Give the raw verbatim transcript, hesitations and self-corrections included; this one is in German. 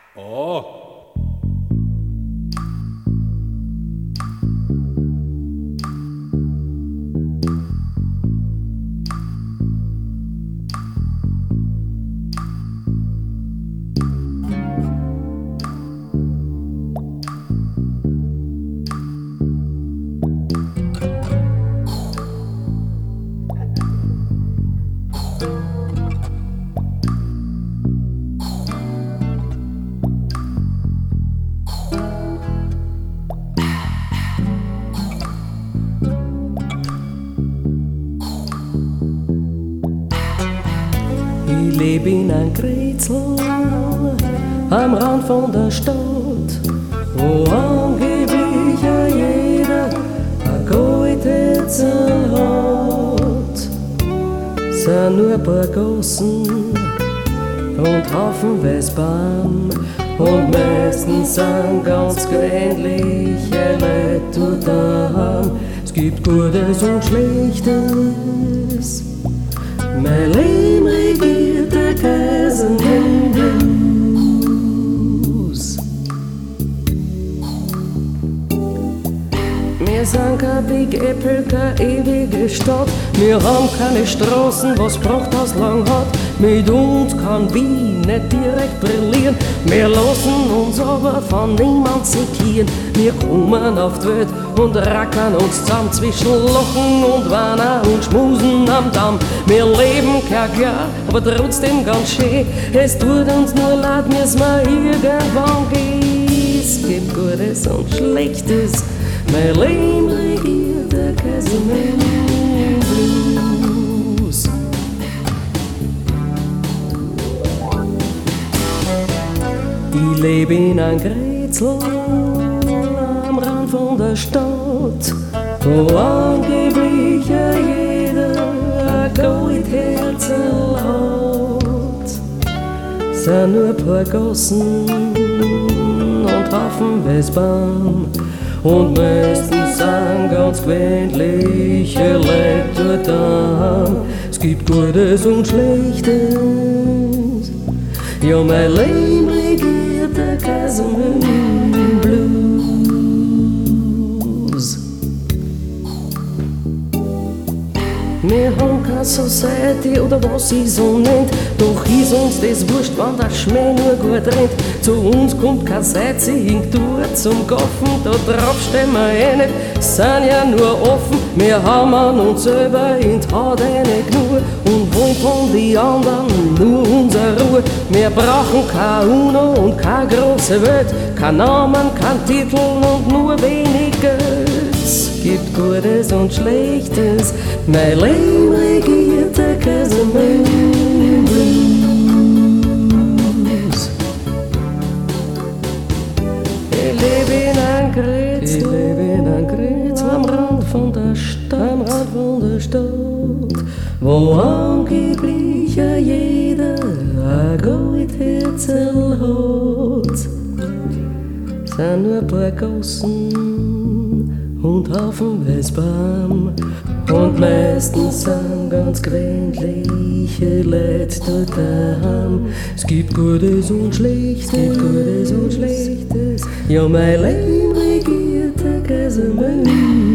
Oh. Ich lebe in ein Grätzl am Rand von der Stadt, wo angeblich ja jeder ein Goldhetzel hat. Sind nur ein paar Gassen und Haufen Weißbaum und meistens sind ganz gewöhnliche Leute dort daheim. Es gibt Gutes und Schlechtes. Mein Leben regiert der Kaisermündus. Wir sind kein Big Apple, keine ewige Stadt. Wir haben keine Straßen, was Prachthaus lang hat. Mit uns kann Wien nicht direkt brillieren. Wir lassen uns aber von niemand zitieren. Wir kommen auf die Welt und rackern uns zusammen zwischen Lachen und Weinen und Schmusen am Damm. Wir leben kein Jahr, aber trotzdem ganz schön. Es tut uns nur leid, müssen wir irgendwann gehen. Es gibt Gutes und Schlechtes. Mein Leben regiert der Kaisermündus. Ich lebe in ein Grätzl am Rand von der Stadt, wo angeblich ja jeder ein Goldherzel hat. Sind nur ein paar Gassen und Haufen Weißbaum und meistens sind ganz gewöhnliche Leute dort daheim. Es gibt Gutes und Schlechtes. Ja, mein Leben regiert der Kaisermündblues. Wir haben keine Society oder was sie so nennt, doch ist uns das wurscht, wenn der Schmäh nur gut rennt. Zu uns kommt kein Sightseeing-Tour zum Gaffen, da drauf stehen wir eh nicht, sind ja nur offen. Wir haben an uns selber in die Haut eine Gnur und wollen von die anderen nur unsere Ruhe. Wir brauchen keine UNO und keine große Welt, kein Namen, kein Titel und nur wenig Geld. Es gibt Gutes und Schlechtes, mein Leben regiert der Kaisermündblues. Ich lebe in ein Grätzl, ich lebe in ein Grätzl am Rand von der Stadt, am Rand von der Stadt, wo angeblich ja jeder ein Goldherzel hat. Sind nur ein paar Gassen und Haufen Weißbaum und meistens sind ganz gewöhnliche Leute dort daheim. Es gibt Gutes und Schlechtes, gibt Gutes und Schlechtes. Ja, mein Leben regiert der Kaisermündus.